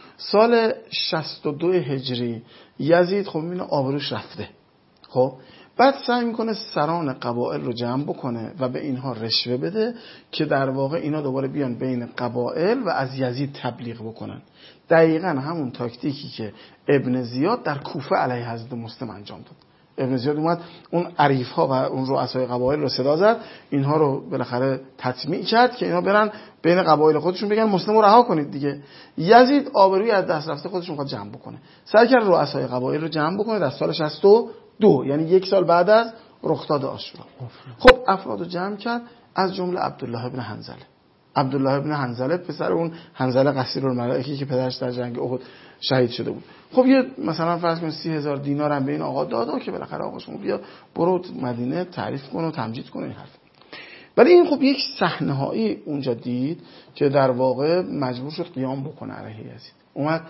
سال شصت و دو هجری یزید خب میبینه آبروش رفته، خب بعد سعی میکنه سران قبایل رو جمع بکنه و به اینها رشوه بده که در واقع اینا دوباره بیان بین قبایل و از یزید تبلیغ بکنن. دقیقاً همون تاکتیکی که ابن زیاد در کوفه علیه حضرت مسلم انجام داد. ابن زیاد اومد اون عریف ها و اون رؤسای قبایل رو صدا زد، اینها رو بالاخره تطمیع کرد که اینا برن بین قبایل خودشون بگن مسلم رو رها کنید دیگه. یزید آبروی از دست رفته خودشون میخواد جمع بکنه، سعی کرد رؤسای قبایل رو جمع بکنه در سال شصت و دو، یعنی یک سال بعد از رخداد عاشورا. خب افراد رو جمع کرد، از جمله عبدالله ابن حنظله. عبدالله ابن حنظله پسر اون حنظله قصیر الملائکه که پدرش در جنگ احد شهید شده بود. خب یه مثلا فرض کن سی هزار دینار هم به این آقا دادا که بالاخره آقا شما بیا برو مدینه تعریف کن و تمجید کن این حرف. ولی این خب یک صحنه هایی اونجا دید که در واقع مجبور شد قیام بکنه علیه یزید. اومد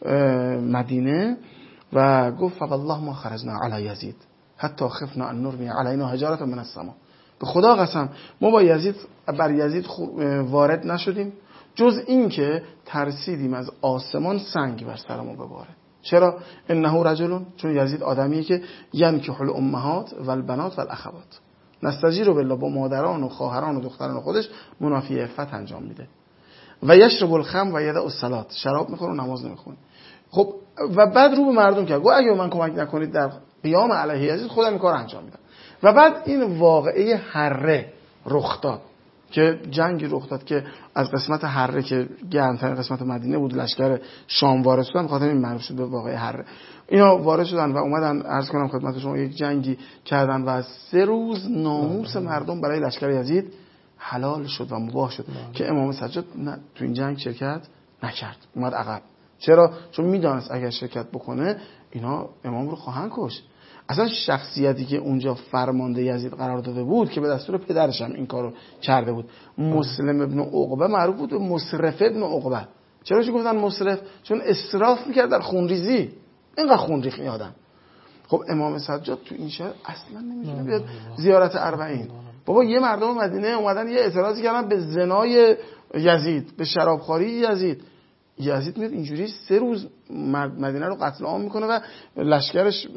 مدینه و گفت فوالله ما خرجنا علی یزید حتی خفنا ان نرمی علینا حجارة من السماء. به خدا قسم ما با یزید بر یزید وارد نشدیم جز این که ترسیدیم از آسمان سنگ بر سرمون بباره. چرا؟ انه رجل، چون یزید آدمیه که ینکح الامهات و البنات و الاخوات، نستجیر بالله، با مادران و خواهران و دختران خودش منافی عفت انجام میده. و یشرب الخمر و یدع الصلاة، شراب میخوره و نماز نمیخونه. خب و بعد رو به مردم کرد، گفت اگه من کمک نکنید در قیام علیه یزید خودم این کار انجام میدم. و بعد این واقعه حره رخ داد که جنگی رخ داد که از قسمت حره که گرمترین قسمت مدینه بود لشکر شام وارد شدن، بخاطر این معروف شد به واقعه حره. اینا وارد شدن و اومدن عرض کنم خدمت شما یک جنگی کردن و سه روز ناموس مردم برای لشکر یزید حلال شد و مباح شد که امام سجاد تو این جنگ شرکت نکرد، اومد عقب. چرا؟ چون میدونست اگر شرکت بکنه اینا امام رو خواهند کشت. اصلا شخصیتی که اونجا فرمانده یزید قرار داده بود که به دستور پدرش هم این کارو کرده بود، مسلم ابن عقبه معروف بود به مسرف ابن عقبه. چرا چی گفتن مسرف؟ چون اسراف میکرد در خونریزی، اینقدر خون ریخت این آدم. خب امام سجاد تو این شهر اصلا نمیتونه بیاد زیارت اربعین. بابا یه مردم مدینه اومدن یه اعتراضی کردن به زنای یزید، به شرابخوری یزید. یزید میاد اینجوری سه روز مدینه رو قتل عام میکنه و لشکرش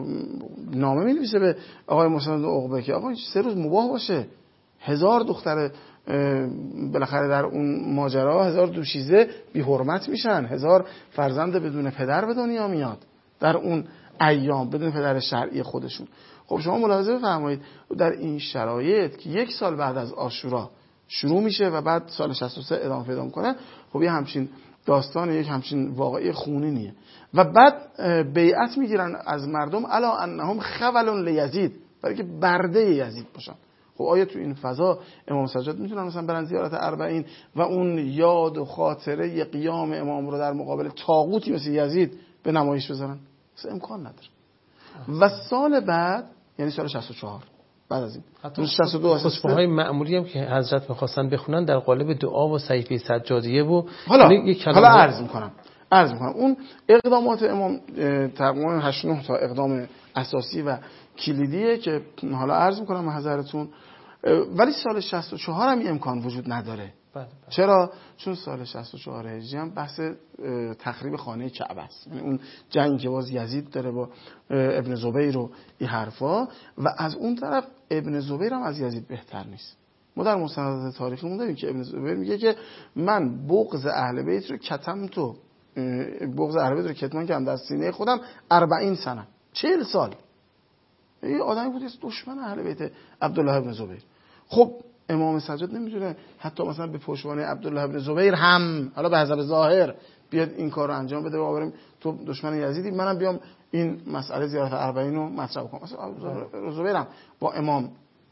نامه مینویسه به آقای مسلم بن عقبه که آقا سه روز مباح باشه. هزار دختر بالاخره در اون ماجرا، هزار دوشیزه بی حرمت میشن، هزار فرزند بدون پدر به دنیا میاد در اون ایام بدون پدر شرعی خودشون. خب شما ملاحظه بفرمایید در این شرایط که یک سال بعد از عاشورا شروع میشه و بعد سال شصت و سه ادامه پیدا میکنه، خب یه همچین داستان، یک همچین واقعی خونینیه. و بعد بیعت میگیرن از مردم الا انهم خول لیزید، برای که برده یزید باشن. خب آیا تو این فضا امام سجاد میتونن مثلا برن زیارت اربعین و اون یاد و خاطره قیام امام رو در مقابل طاغوتی مثل یزید به نمایش بذارن؟ اصلا امکان نداره. و سال بعد یعنی سال شصت و چهار بعد از این حتی شصت و دو خطبه های معمولی هم که حضرت می‌خواستن بخونن در قالب دعا و صحیفه سجادیه و حالا حالا عرض می‌کنم عرض می‌کنم اون اقدامات امام تقریبا هشت نه تا اقدام اساسی و کلیدیه که حالا عرض می‌کنم حضرتون. ولی سال شصت و چهار هم این امکان وجود نداره. بله بله. چرا؟ چون سال شصت و چهار هجری هم بحث تخریب خانه کعبه است. یعنی اون جنگ که باز یزید داره با ابن زبیر و این حرفا، و از اون طرف ابن زبیر هم از یزید بهتر نیست. ما در مستندات تاریخی مون داریم که ابن زبیر میگه که من بغض اهل بیت رو کتم تو بغض اهل بیت رو کتمان کردم در سینه خودم اربعین سنه، چهل سال. یه آدمی بود دشمن اهل بیت عبدالله بن زبیر. خب امام سجاد نمیتونه حتی مثلا به پشتوانه عبدالله بن زبیر هم حالا به حسب ظاهر بیاد این کار رو انجام بده و بریم تو دشمن یزیدی منم بیام این مسئله زیارت اربعین رو مطرح کنم. مثلا زبیر هم با امام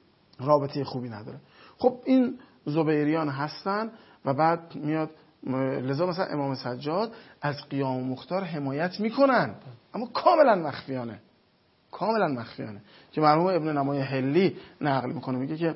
رابطه خوبی نداره. خب این زبیریان هستن و بعد میاد لذا مثلا امام سجاد از قیام مختار حمایت میکنن، اما کاملا مخفیانه، کاملا مخفیانه که مرحوم ابن نمای حلی نقل میکنه، میگه که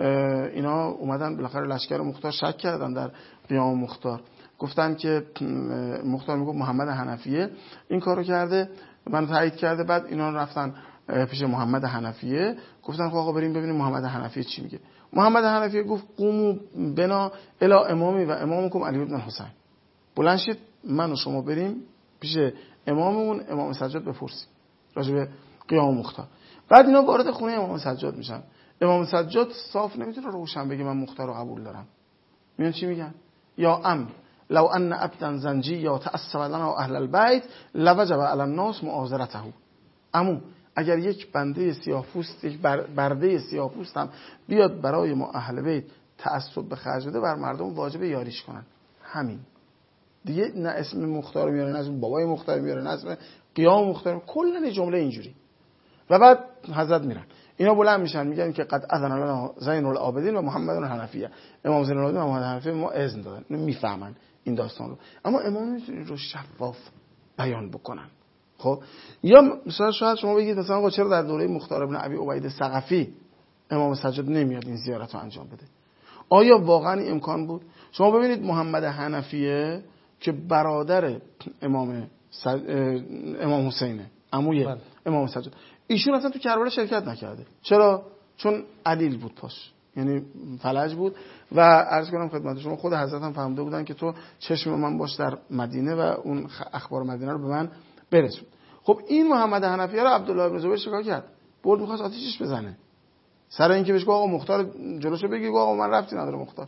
اینا اومدن بالاخره لشکر مختار شک کردن در قیام مختار، گفتن که مختار میگه محمد حنفیه این کارو کرده من تایید کرده. بعد اینا رفتن پیش محمد حنفیه گفتن خب آقا بریم ببینیم محمد حنفیه چی میگه. محمد حنفیه گفت قوموا بنا الی امامی و امامکم علی بن حسین، بلند شید من و شما بریم پیش اماممون امام سجاد بپرسیم راجع به قیام مختار. بعد اینا وارد خونه امام سجاد میشن. امام سجاد صاف نمیتونه روشن بگه من مختار رو قبول دارم. میان چی میگن؟ یا ام لو ان عبدا زنجی یا تعصب لنا اهل البیت لوجب علی الناس معاذرته. عمو اگر یک بنده سیاه‌پوست، یک برده سیاه‌پوست هم بیاد برای ما اهل بیت تعصب به خرج بده، بر مردم واجب یاریش کنن. همین دیگه، نه اسم مختار میاره، نه اسم بابای مختار میاره، نه اسم قیام مختار، کلا جمله اینجوری. و بعد حضرت میرن، اینا بلند میشن میگن که قد اذن لنا زین العابدین و محمد الحنفیه، امام زین العابدین و محمد حنفیه ما اذن دادن. میفهمن این داستان رو، اما امام نمیتونه رو شفاف بیان بکنن. خب یا مثلا شاید شما بگید مثلا آقا چرا در دوره مختار ابن ابی عبید ثقفی امام سجاد نمیاد این زیارت رو انجام بده؟ آیا واقعا این امکان بود؟ شما ببینید محمد حنفیه که برادر امام سج... امام حسینه، عموی بله. امام سجاد، ایشون اصلا تو کربلا شرکت نکرده. چرا؟ چون علیل بود پاش، یعنی فلج بود. و عرض کنم خدمت شما خود حضرت هم فهمده بودن که تو چشم من باش در مدینه و اون اخبار مدینه رو به من برسون. خب این محمد حنفیه رو عبدالله بن زبیر شکار کرد، برد می‌خواست آتیشش بزنه سر اینکه بهش گفت آقا مختار جلوشو بگی، آقا من ربطی نداره مختار،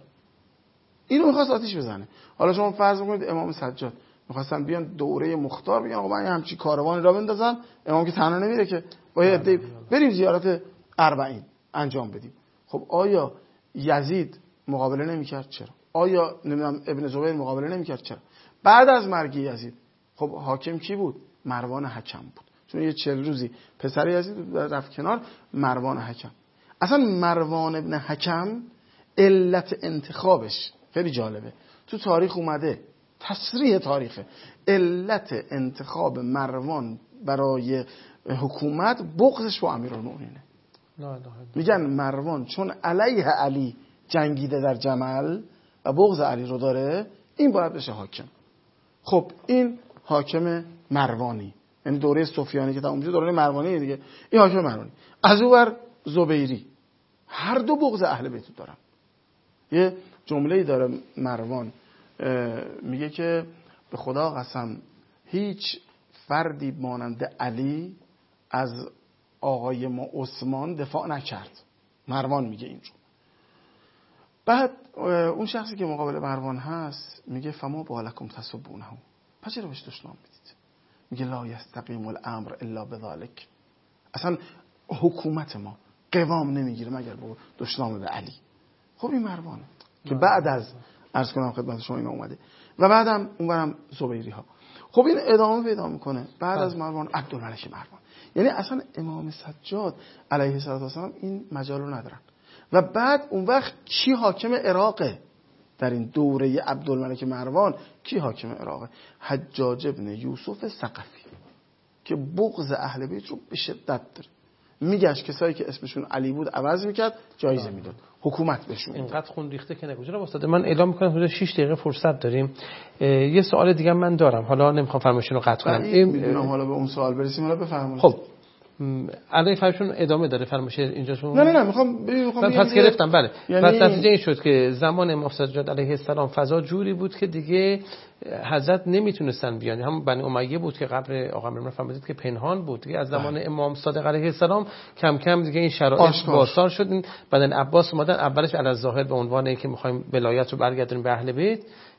اینو می‌خواست آتیش بزنه. حالا شما فرض کنید امام سجاد می‌خواستن بیان دوره مختار بگن آقا من همچی کاروانی را بندازم، امام که تنها نمیره که، باید بریم زیارت اربعین انجام بدیم. خب آیا یزید مقابله نمی‌کرد؟ چرا؟ آیا نمیدونم ابن زبیر مقابله نمی‌کرد؟ چرا؟ بعد از مرگ یزید خب حاکم کی بود؟ مروان حکم بود، چون یه چهل روزی پسر یزید رفت کنار، مروان حکم. اصلا مروان ابن حکم علت انتخابش خیلی جالبه، تو تاریخ اومده، تصریح تاریخه، علت انتخاب مروان برای حکومت بغضش با امیرالمومنینه. میگن مروان چون علیه علی جنگیده در جمل و بغض علی رو داره، این باید بشه حاکم. خب این حاکم مروانی، یعنی دوره سفیانی که تموم شد، دوره مروانی دیگه، این حاکم مروانی. از اون ور زبیری، هر دو بغض اهل بیت دارن. یه جمله‌ای داره مروان، میگه که به خدا قسم هیچ فردی مانند علی از آقای ما عثمان دفاع نکرد. مروان میگه اینجور. بعد اون شخصی که مقابل مروان هست میگه فما بالکم تسبونه، پس چرا بهش دشنام میدید؟ میگه لا یستقیم الامر الا بذلک، اصلا حکومت ما قوام نمیگیره مگر با دشنام به علی. خب این مروانه که بعد از عرض کنم خدمت شما اینا اومده و بعدم اونورم زبیری ها. خب این ادامه پیدا میکنه بعد از مروان عبدالملک مروان. یعنی اصلا امام سجاد علیه السلام این مجال رو ندارن. و بعد اون وقت کی حاکم عراقه؟ در این دوره عبدالملک مروان کی حاکم عراقه؟ حجاج ابن یوسف ثقفی که بغض اهل بیت رو به شدت داره. میگشت کسایی که اسمشون علی بود عوض میکرد، جایزه میداد، حکومت بهشون. اینقدر خون ریخته که نگوشه. استاد من اعلام میکنم حدود شش دقیقه فرصت داریم. یه سوال دیگه من دارم، حالا نمیخوام فرمایشتون رو قطع کنم. این میدونم حالا به اون سوال برسیم، حالا بفرمایید. خب الان فرمایشتون ادامه داره فرمایش اینجاشون؟ نه نه نه میخوام میخوام پس گرفتم. بله یعنی... پس نتیجه این شد که زمان امام سجاد علیه السلام فضا جوری بود که دیگه حضرت نمیتونستن بیان. هم بنی امیه بود که قبر آقا امام فرمودید که پنهان بود دیگه. از زمان بله. امام صادق علیه السلام کم کم دیگه این شرایط بازسار شد. بعدن عباس اومدن، اولش علی الظاهر به عنوان اینکه میخوایم ولایت رو برگردونیم به اهل بیت،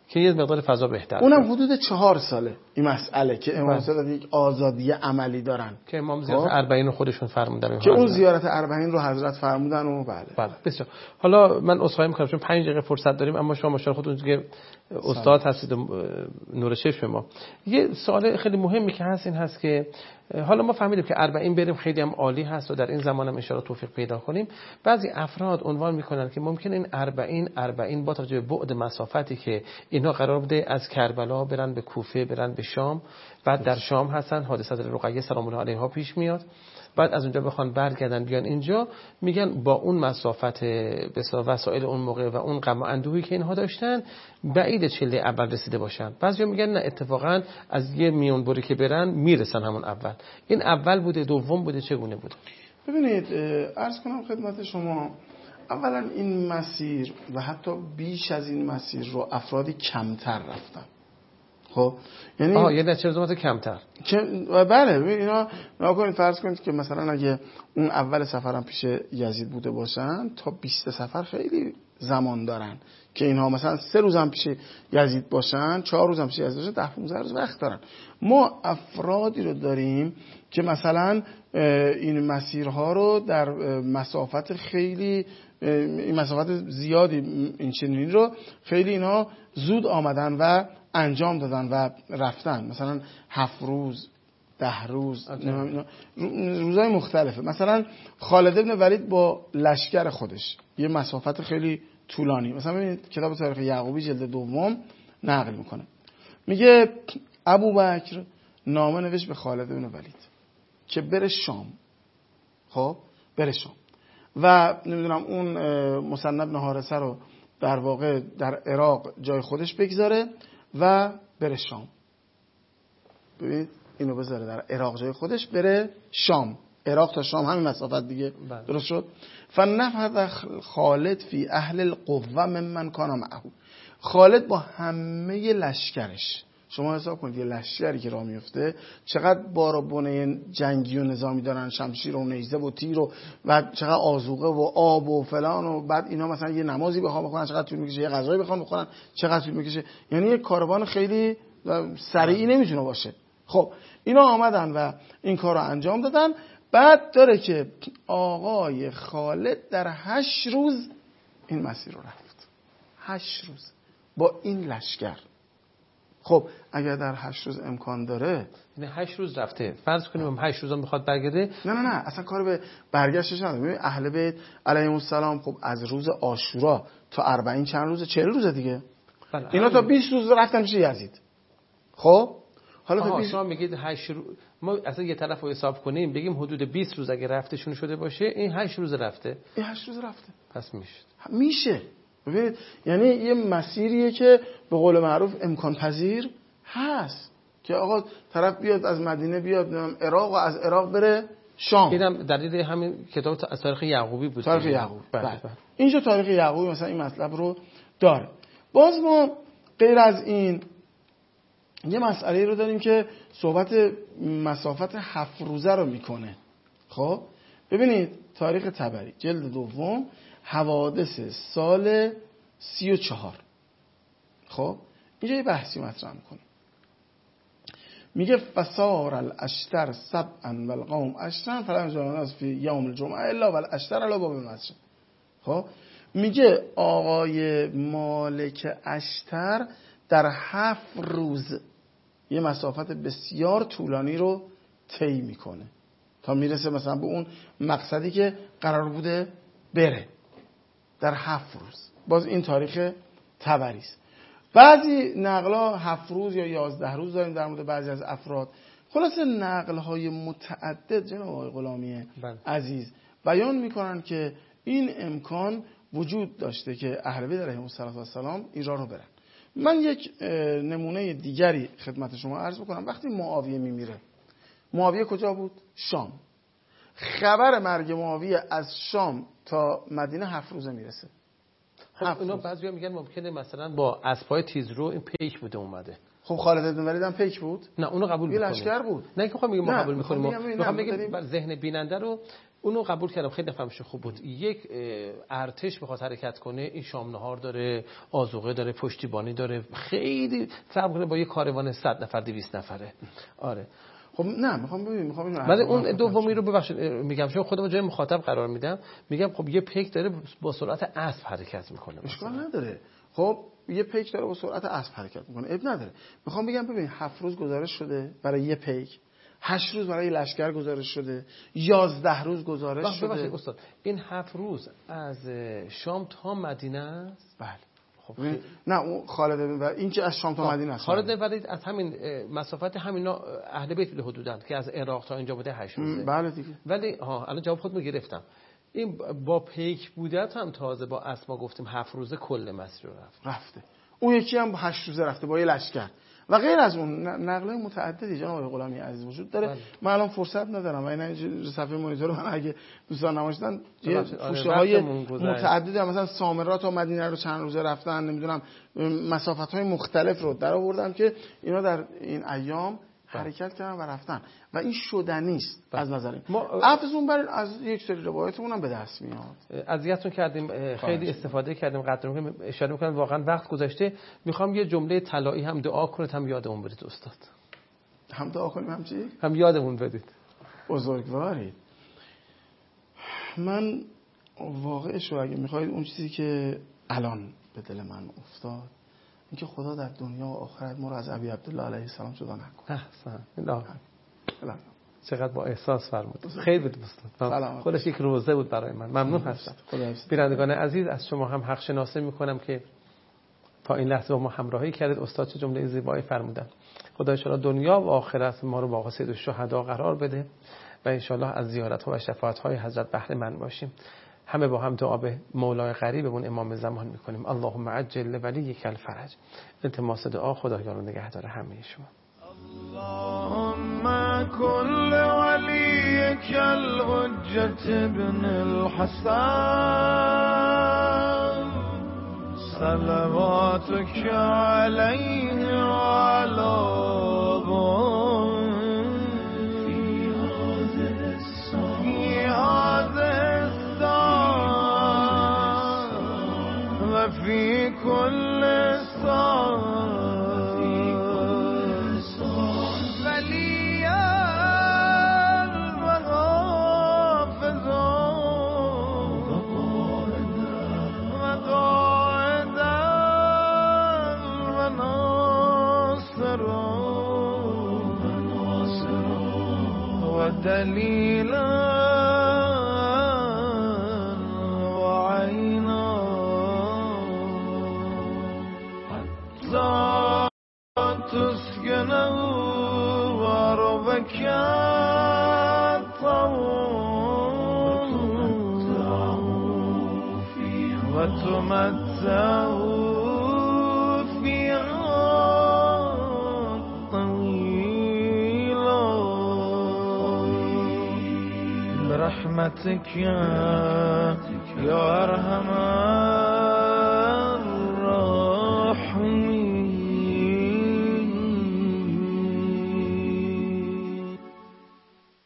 که یه مقدار فضا بهتر. اونم حدود چهار ساله این مسئله که امام صادق یک آزادی عملی دارن که امام زیارت اربعین رو خودشون فرمودن که اون زیارت اربعین رو حضرت فرمودن و بله. بله بسیار. حالا من عذرخواهی می‌کنم چون پنج دقیقه فرصت داریم، اما شما ماشاءالله خودتون دیگه استاد هستید و نور چشم ما. یه سوال خیلی مهمی که هست این هست که حالا ما فهمیدیم که اربعین بریم خیلی هم عالی هست و در این زمان هم ان شاءالله توفیق پیدا کنیم. بعضی افراد عنوان میکنن که ممکن این اربعین اربعین با توجه به بعد مسافتی که اینها قرار بوده از کربلا برن به کوفه، برن به شام، بعد در شام هستن، حادثه رقیه سلام الله علیها پیش میاد، بعد از اونجا بخوان برگردن بیان اینجا، میگن با اون مسافت به وسایل اون موقع و اون غم و اندوهی که اینها داشتن بعید چله اول رسیده باشن. بعضیا میگن نه، اتفاقا از یه میونبری که برن میرسن همون اول. این اول بوده، دوم بوده، چگونه بوده؟ ببینید عرض کنم خدمت شما، اولا این مسیر و حتی بیش از این مسیر رو افرادی کمتر رفتن. خب یعنی آها، یه نچه روزمات کمتر که بله. ببین اینا ناکنید فرض کنید که مثلا اگه اون اول سفرم پیش یزید بوده باشن تا بیست سفر خیلی زمان دارن که اینها مثلا سه روزم پیش یزید باشن، چهار روزم پیش یزید باشن، ده پانزده روز وقت دارن. ما افرادی رو داریم که مثلا این مسیرها رو در مسافت خیلی این مسافت زیادی این چنین رو خیلی اینها زود آمدن و انجام دادن و رفتن، مثلا هفت روز، ده روز، روزهای مختلفه. مثلا خالد ابن ولید با لشکر خودش یه مسافت خیلی طولانی، مثلا ببینید کتاب تاریخ یعقوبی جلد دوم نقل میکنه، میگه ابوبکر نامه نوشت به خالد ابن ولید که بره شام. خب بره شام و نمیدونم اون مسنب بن حارثه رو در واقع در عراق جای خودش بگذاره و بره شام. ببینید اینو بذاره در عراق جای خودش، بره شام. عراق تا شام همین مسافت دیگه. بله. درست شد. فنفذ خالد فی اهل القوه ممن کان معه. خالد با همه لشکرش، شما حساب کنید یه لشکری که راه میفته چقدر بار و بنه جنگی و نظامی دارن، شمشیر و نیزه و تیر و بعد چقدر آذوقه و آب و فلان، و بعد اینا مثلا یه نمازی بخوام بخونن چقدر طول میکشه، یه غذایی بخوام بخورن چقدر طول میکشه. یعنی یه کاروان خیلی سریعی نمیتونه باشه. خب اینا آمدن و این کار رو انجام دادن. بعد داره که آقای خالد در هشت روز این مسیر رو رفت. هشت روز با این لشکر. خب اگر در هشت روز امکان داره، یعنی هشت روز رفته، فرض کنیم هم هشت روزا میخواد برگرده. نه نه نه اصلا کار به برگشتش نداره. ببین اهل بیت علیهم السلام خب از روز عاشورا تا اربعین چند روزه؟ چهل روزه دیگه. بله. اینا تا بیست روز رفتن پیش یزید. خب حالا تا بیست شما میگید هشت روز، ما اصلا یه طرف رو حساب کنیم بگیم حدود بیست روز اگه رفتشون شده باشه، این هشت روز رفته. این هشت روز رفته. پس میشه. میشه. ببینید یعنی یه مسیریه که به قول معروف امکان پذیر هست که آقا طرف بیاد از مدینه بیاد عراق و از عراق بره شام. اینم دلیل همین کتاب از تاریخ یعقوبی بود. تاریخ یعقوب. بله. بله. اینجا تاریخ یعقوبی مثلا این مطلب رو داره. باز ما غیر از این یه مسئله رو داریم که صحبت مسافت هفت روزه رو میکنه. خب ببینید تاریخ طبری جلد دوم حوادث سال سی و چهار. خب اینجا یه بحثی مطرح میکنه، میگه فسار الاشتر سبعا والقوم اشترا فلم يجمع الناس فی یوم الجمعه الا والاشتر علی باب المسجد. خب میگه آقای مالک اشتر در هفت روز یه مسافت بسیار طولانی رو طی میکنه تا میرسه مثلا به اون مقصدی که قرار بوده بره در هفت روز. باز این تاریخ طبری است. بعضی نقلا هفت روز یا یازده روز داریم در مورد بعضی از افراد. خلاصه نقل‌های متعدد جناب آقای غلامی عزیز بیان میکنن که این امکان وجود داشته که اهل بیت علیهم السلام ایران رو برن. من یک نمونه دیگری خدمت شما عرض بکنم. وقتی معاویه میمیره، معاویه کجا بود؟ شام. خبر مرگ معاویه از شام تا مدینه هفت روزه میرسه. خب اینا بعضیا میگن ممکنه مثلا با اسبای تیزرو این پیک بوده اومده. خب خالد بن ولید هم پیک بود؟ نه اونو قبول می‌کنیم. لشکر بود. نه که خب میگم ما قبول می‌کنیم. میخوام بگم ذهن بیننده رو اونو قبول کردم، خیلی فهمش خوب بود. یک ارتش بخواد حرکت کنه، این شام نهار داره، آذوقه داره، پشتیبانی داره، خیلی فرق کنه با یه کاروان صد نفر دویست نفره. آره خب نه میخوام ببینم میخوام ببینم بعد اون دومی رو ببخشید میگم چون خودم جای مخاطب قرار میدم، میگم خب یه پیک داره با سرعت اسب حرکت میکنه، اشکال نداره. خب یه پیک داره با سرعت اسب حرکت میکنه، اب نداره. میخوام بگم ببین هفت روز گزارش شده برای یه پیک، هشت روز برای لشکر گزارش شده، یازده روز گزارش شده. ببخشید استاد این هفت روز از شام تا مدینه است؟ بله. خب نه اون خالد بن ولید این که از شام تا مدینه است. خالد بن ولید از همین مسافت همینا اهل بیت حدودند که از عراق تا اینجا بوده هشت روزه. بله دیگه. ولی ها الان جواب خودمو گرفتم. این با پیک بودت هم تازه با اسما گفتیم هفت روزه کل مسیر رو رفت. رفته. اون یکی هم با هشت روزه رفته با یه لشکر. و غیر از اون نقلای متعددی جناب آقای غلامی عزیز وجود داره. بله. من الان فرصت ندارم و این صفحه مانیتور من اگه دوستان نمایشتن یه فوشه‌های متعددی مثلا سامرا تا مدینه رو چند روزه رفتن، نمیدونم مسافت‌های مختلف رو در آوردم که اینا در این ایام حرکت کردن و رفتن و این شدنی است از نظر ما. افزون بر از یک سری روایتمون هم به دست میاد. اذیتتون کردیم، خیلی استفاده کردیم، قدر می‌کنم اشاره می‌کنم واقعا وقت گذشته. میخوام یه جمله طلایی هم دعا کنید هم یادمون بدید استاد. هم دعا کنیم هم چی؟ هم یادمون بدید. بزرگوارید. من واقعش رو اگه می‌خواید اون چیزی که الان به دل من افتاد اینکه خدا در دنیا و آخرت ما رو از ابی عبدالله علیه السلام جدا نکنه. احسن. چقدر با احساس فرمود. خیلی بود استاد. خودش یک روزه بود برای من. ممنون هستم. بینندگان عزیز از شما هم حق شناسی میکنم که تا این لحظه با ما همراهی کردید. استاد چه جمله زیبایی فرمودن. خدا ان شاءالله دنیا و آخرت ما رو با سید الشهدا قرار بده و ان شاءالله از زیارت ها و شفاعت های حضرت بهره مند باشیم. همه با هم دعا به مولای قریبمون امام زمان میکنیم. اللهم عجل ولیک الفرج. التماس دعا خداوند نگهدار همه شما. اللهم كل وليك الحجة ابن الحسن صلواتك عليه وعلى في كل صلاة وليا وحافظا وقائدا وناصرا ودليلا تسكنه وربك وتمتع فيها طويلا برحمتك يا أرحم